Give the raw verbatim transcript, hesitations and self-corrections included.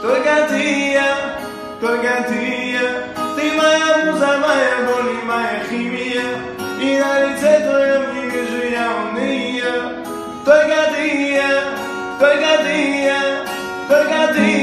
только ты и я, только ты и я. Ты моя муза, моя боль и моя химия, и на лице твоем не вижу я унынья. Только ты и я, только ты и я, только ты